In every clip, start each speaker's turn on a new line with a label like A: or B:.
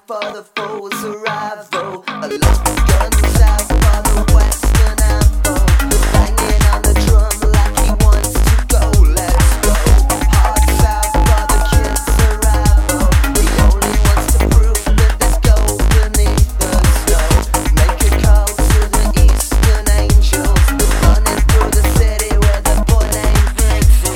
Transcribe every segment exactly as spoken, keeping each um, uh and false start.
A: for the fool's arrival. A lot of guns out for the western apple. Banging on the drum like he wants to go. Let's go. Hearts out for the kid's arrival. He only wants to prove that there's gold beneath the snow. Make a call to the eastern angels. Running through the city with a boy named Vincent.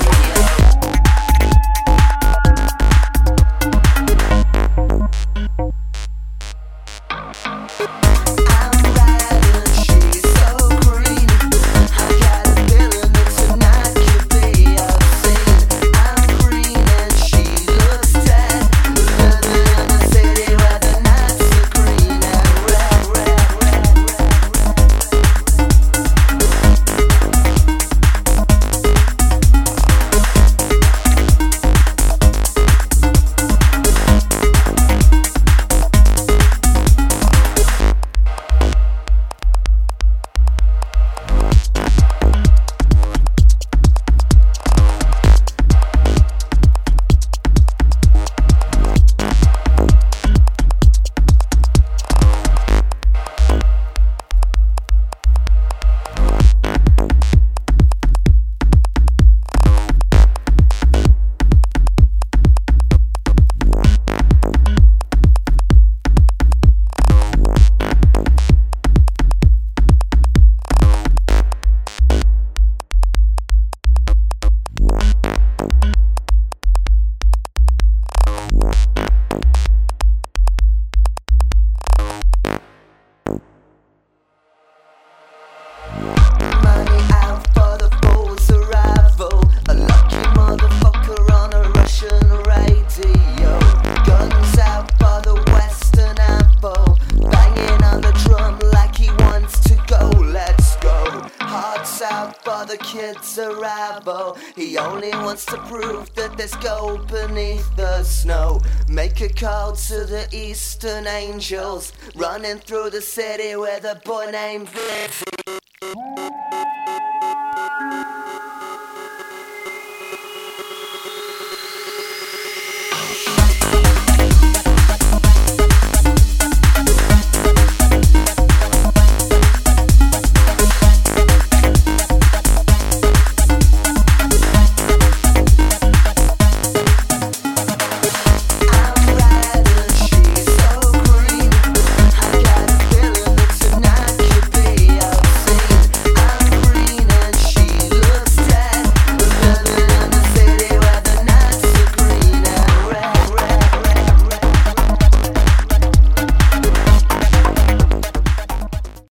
A: Money out for the fool's arrival. A lucky motherfucker on a Russian radio. Guns out for the western apple. Banging on the drum like he wants to go. Let's go. Hearts out for the kid's arrival. He only wants to prove that there's gold beneath the snow. Make a call to the eastern angels. Running through the city with a boy named Vincent.